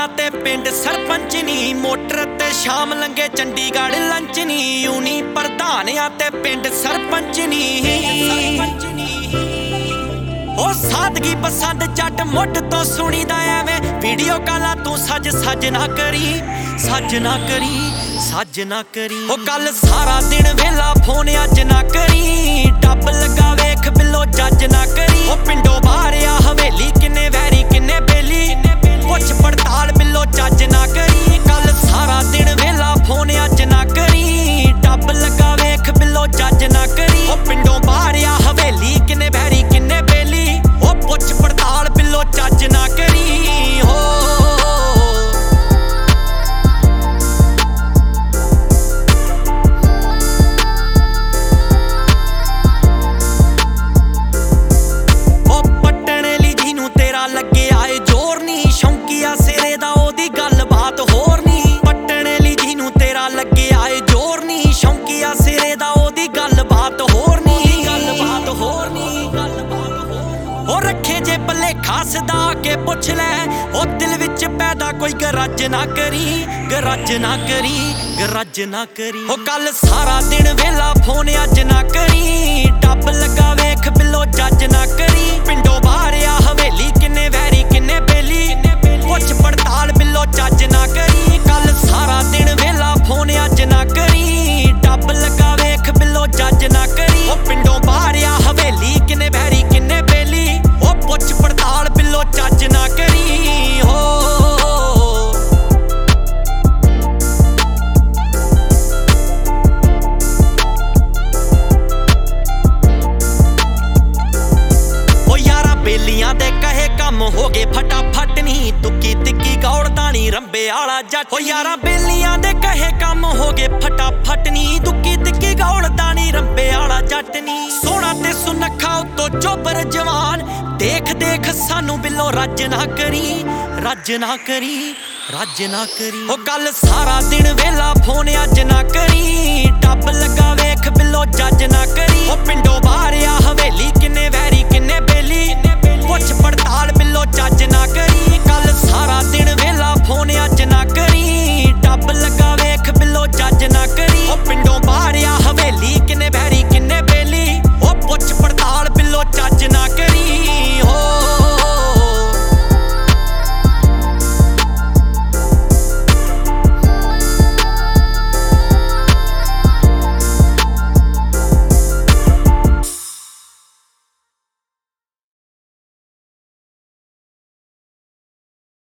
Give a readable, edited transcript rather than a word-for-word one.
ਪ੍ਰਧਾਨਿਆਂ ਤੇ ਪਿੰਡ ਸਰਪੰਚ ਨੀ, ਮੋਟਰ ਤੇ ਸ਼ਾਮ ਲੰਗੇ ਚੰਡੀਗੜ੍ਹ ਲੰਚ ਨੀ। ਊਨੀ ਪ੍ਰਧਾਨਿਆਂ ਤੇ ਪਿੰਡ ਸਰਪੰਚ ਨੀ। ਉਹ ਸਾਦਗੀ ਪਸੰਦ ਜੱਟ ਮੁੱਢ ਤੋਂ ਸੁਣੀਦਾ ਐਵੇਂ, ਵੀਡੀਓ ਕਾਲਾਂ ਤੂੰ ਸੱਜ ਨਾ ਕਰੀ, ਸੱਜ ਨਾ ਕਰੀ, ਸੱਜ ਨਾ ਕਰੀ। ਉਹ ਕੱਲ ਸਾਰਾ ਦਿਨ ਵੇਲਾ ਫੋਨ ਅੱਜ ਨਾ ਕਰੀ, ਡੱਬ ਲੱਗਾ ਵੇਖ ਬਿੱਲੋ ਜੱਜ ਨਾ ਕਰੀ। ਉਹ ਪਿੰਡੋਂ ਬਾਹਰ ਆ ਹਵੇਲੀ ਕਿੰਨੇ ਵੈਰੀ ਕਿੰਨੇ ਬੇਲੀ, ਪੁੱਛ ਪੜਤਾਲ ਬਿੱਲੋ ਜੱਜ ਨਾ ਕਰੀ। ਕੱਲ ਸਾਰਾ ਦਿਨ ਵੇਲਾ ਫੋਨ ਅੱਜ ਨਾ ਕਰੀ, ਡੱਬ ਲੱਗਾ ਵੇਖ ਬਿੱਲੋ ਜੱਜ ਨਾ ਕਰੀ। ਉਹ ਪਿੰਡੋਂ ਬਾਹਰ ਆ ਹਵੇਲੀ ਕਿੰਨੇ ਵੈਰੀ ਕਿੰਨੇ ਬੇਲੀ, ਉਹ ਪੁੱਛ ਪੜਤਾਲ ਬਿੱਲੋ ਜੱਜ ਨਾ ਕਰੀ। ਹੋ ਖਾਸਦਾ ਕੇ ਪੁੱਛ ਲੈ, ਉਹ ਦਿਲ ਵਿੱਚ ਪੈਦਾ ਕੋਈ ਗਰਜ ਨਾ ਕਰੀ, ਗਰਜ ਨਾ ਕਰੀ, ਗਰਜ ਨਾ ਕਰੀ। ਉਹ ਕੱਲ ਸਾਰਾ ਦਿਨ ਵੇਲਾ ਫੋਨ ਅੱਜ ਨਾ ਕਰੀ, ਡੱਬ ਲੱਗਾ ਵੇਖ ਬਿੱਲੋ ਜੱਜ ਨਾ ਕਰੀ। ਪਿੰਡੋਂ ਬਾਹਰ ਆ ਹਵੇਲੀ ਕਿੰਨੇ ਵੈਰੀ ਕਿੰਨੇ ਬੇਲੀ, ਪੁੱਛ ਪੜਤਾਲ ਬਿੱਲੋ ਜੱਜ ਨਾ ਕਰੀ। ਕੱਲ ਸਾਰਾ ਦਿਨ ਵੇਲਾ ਫੋਨ ਅੱਜ ਨਾ ਕਰੀ, ਡੱਬ ਲੱਗਾ ਵੇਖ ਬਿੱਲੋ ਜੱਜ ਨਾ ਕਰੀ। ਉਹ ਪਿੰਡੋਂ ਬਾਹਰ ਆ ਹਵੇਲੀ ਕਿੰਨੇ ਵੈਰੀ ਕਿੰਨੇ ਬੇਲੀ, ਉਹ ਪੁੱਛ ਪੜਤਾਲ ਬਿੱਲੋ ਜੱਜ ਨਾ ਕਰੀ। ਹੋ ਉਹ ਯਾਰਾ ਬੇਲੀਆਂ ਦੇ ਕਹੇ ਕੰਮ ਹੋ ਗਏ ਫਟਾਫਟ ਨੀ, ਤੁੱਕੀ ਤਿੱਕੀ ਗੌੜਦਾਣੀ ਰੰਬੇ ਆਲਾ ਜੱਟ। ਉਹ ਯਾਰਾ ਬੇਲੀਆਂ ਦੇ ਕਹੇ ਕੰਮ ਹੋ ਗਏ ਫਟਾਫਟ ਨੀ, ਤੁੱਕੀ ਤਿੱਕੀ ਗੌੜਦਾਣੀ ਰੰਬੇ ਆਲਾ ਜੱਟ ਨੀ। ਸੋਹਣਾ ਤੇ ਸੁਨੱਖਾ ਉੱਤੋਂ ਚੋਬਰ ਜਵਾਨ, ਦੇਖ ਦੇਖ ਸਾਨੂੰ ਬਿੱਲੋ ਰੱਜ ਨਾ ਕਰੀ, ਰੱਜ ਨਾ ਕਰੀ, ਰੱਜ ਨਾ ਕਰੀ। ਉਹ ਕੱਲ ਸਾਰਾ ਦਿਨ ਵੇਲਾ ਫੋਨ ਅੱਜ ਨਾ ਕਰੀ, ਡੱਬ ਲੱਗਾ ਵੇਖ ਬਿੱਲੋ ਜੱਜ ਨਾ ਕਰੀ। ਉਹ ਪਿੰਡੋਂ ਬਾਹਰ ਆ ਹਵੇਲੀ ਕਿੰਨੇ ਵੈਰੀ ਕਿੰਨੇ ਬੇਲੀ, ਪੁੱਛ ਪੜਤਾਲ ਬਿੱਲੋ ਜੱਜ ਨਾ ਕਰੀ।